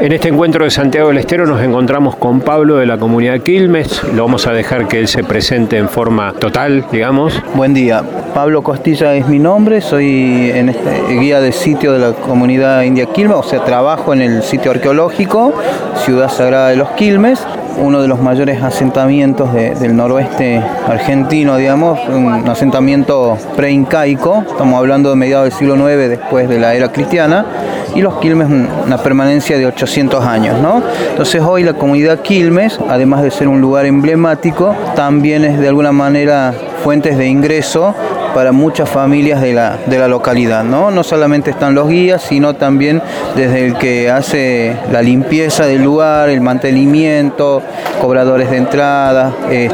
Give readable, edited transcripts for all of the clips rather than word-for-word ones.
En este encuentro de Santiago del Estero nos encontramos con Pablo de la comunidad de Quilmes. Lo vamos a dejar que él se presente en forma total, digamos. Buen día, Pablo Costilla es mi nombre, soy guía de sitio de la comunidad india Quilmes, o sea, trabajo en el sitio arqueológico Ciudad Sagrada de los Quilmes, uno de los mayores asentamientos del noroeste argentino, digamos, un asentamiento preincaico, estamos hablando de mediados del siglo IX después de la era cristiana, y los Quilmes una permanencia de 800 años, ¿no? Entonces hoy la comunidad Quilmes, además de ser un lugar emblemático, también es de alguna manera fuentes de ingreso para muchas familias de la localidad, ¿no? No solamente están los guías, sino también desde el que hace la limpieza del lugar, el mantenimiento, cobradores de entrada,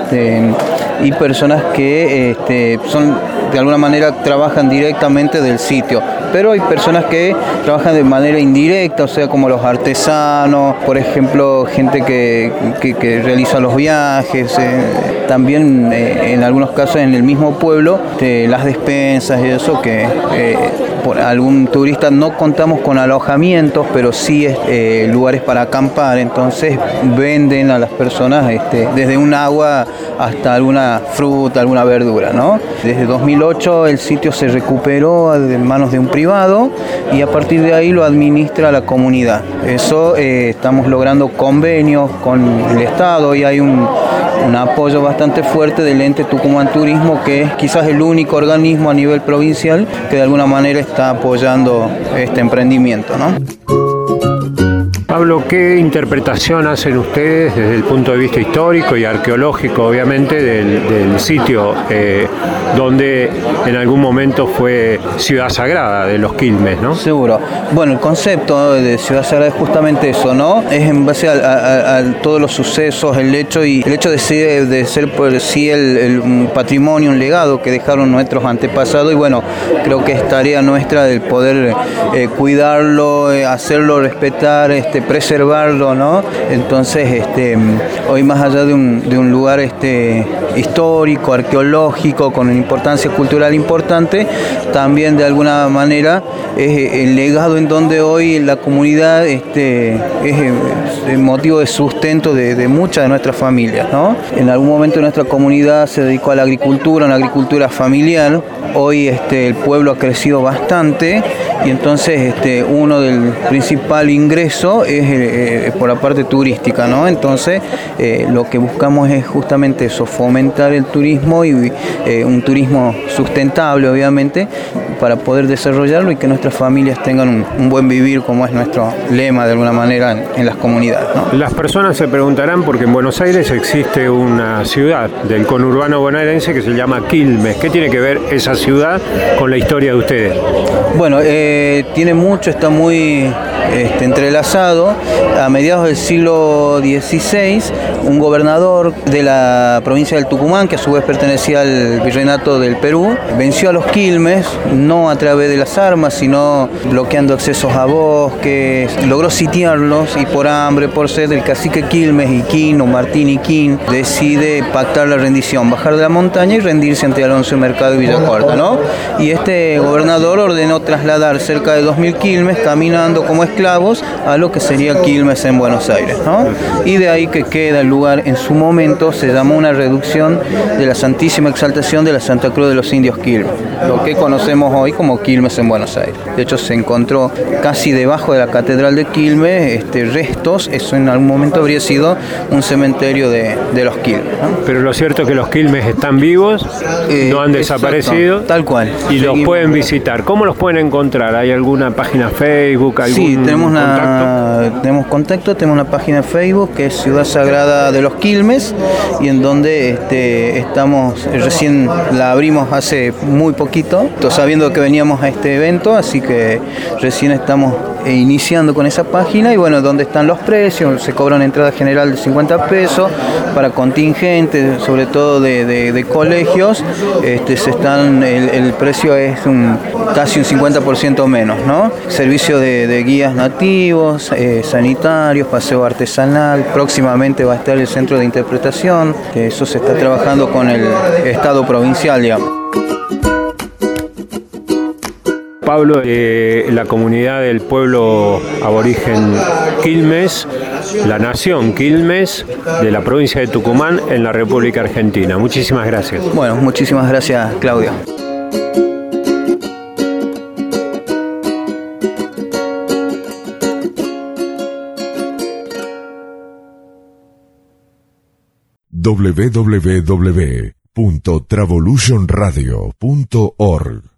y personas que son de alguna manera trabajan directamente del sitio. Pero hay personas que trabajan de manera indirecta, o sea, como los artesanos, por ejemplo, gente que realiza los viajes, también en algunos casos en el mismo pueblo, las despensas y eso, que por algún turista no contamos con alojamientos, pero sí lugares para acampar, entonces venden a las personas desde un agua hasta alguna fruta, alguna verdura, ¿no? Desde 2008 el sitio se recuperó en manos de un privado y a partir de ahí lo administra la comunidad. Eso estamos logrando convenios con el Estado y hay un apoyo bastante fuerte del ente Tucumán Turismo, que es quizás el único organismo a nivel provincial que de alguna manera está apoyando este emprendimiento, ¿no? Pablo, ¿qué interpretación hacen ustedes desde el punto de vista histórico y arqueológico, obviamente, del sitio donde en algún momento fue Ciudad Sagrada de los Quilmes, ¿no? Seguro. Bueno, el concepto de Ciudad Sagrada es justamente eso, ¿no? Es en base a todos los sucesos, el hecho de ser por sí un patrimonio, un legado que dejaron nuestros antepasados, y bueno, creo que es tarea nuestra del poder cuidarlo, hacerlo respetar, preservarlo, ¿no? Entonces, hoy más allá de un lugar histórico, arqueológico, con una importancia cultural importante, también de alguna manera es el legado en donde hoy la comunidad es el motivo de sustento de muchas de nuestras familias, ¿no? En algún momento nuestra comunidad se dedicó a la agricultura, una agricultura familiar. Hoy el pueblo ha crecido bastante y entonces uno del principal ingreso es por la parte turística, ¿no? Entonces lo que buscamos es justamente eso, fomentar el turismo y un turismo sustentable, obviamente, para poder desarrollarlo y que nuestras familias tengan un buen vivir, como es nuestro lema de alguna manera en las comunidades, ¿no? Las personas se preguntarán porque en Buenos Aires existe una ciudad del conurbano bonaerense que se llama Quilmes. ¿Qué tiene que ver esa ciudad con la historia de ustedes? Bueno, tiene mucho, está muy entrelazado. A mediados del siglo XVI, un gobernador de la provincia del Tucumán, que a su vez pertenecía al virreinato del Perú, venció a los Quilmes, no a través de las armas, sino bloqueando accesos a bosques, logró sitiarlos y por hambre, por sed, el cacique Quilmes Iquín o Martín Iquín decide pactar la rendición, bajar de la montaña y rendirse ante Alonso de Mercado y Villacorta, ¿no? Y este gobernador ordenó trasladar cerca de 2000 Quilmes caminando como esclavos a lo que sería Quilmes en Buenos Aires, ¿no? Y de ahí que queda el lugar, en su momento se llamó una reducción de la Santísima Exaltación de la Santa Cruz de los Indios Quilmes, lo que conocemos hoy como Quilmes en Buenos Aires. De hecho se encontró casi debajo de la Catedral de Quilmes restos, eso en algún momento habría sido un cementerio de los Quilmes, ¿no? Pero lo cierto es que los Quilmes están vivos, no han desaparecido. Exacto, tal cual. Y los pueden visitar. ¿Cómo los pueden encontrar? ¿Hay alguna página Facebook? Sí, tenemos contacto, tenemos una página Facebook que es Ciudad Sagrada de los Quilmes y en donde estamos, recién la abrimos hace muy poquito, sabiendo que veníamos a este evento, así que recién estamos iniciando con esa página y bueno, donde están los precios, se cobra una entrada general de 50 pesos para contingentes, sobre todo de colegios, el precio es casi un 50% menos, ¿no? Servicio de guías nativos, sanitarios, paseo artesanal, próximamente va a estar el centro de interpretación, eso se está trabajando con el Estado provincial, digamos. Pablo, de la comunidad del pueblo aborigen Quilmes, la nación Quilmes, de la provincia de Tucumán, en la República Argentina. Muchísimas gracias. Bueno, muchísimas gracias, Claudio. www.travolutionradio.org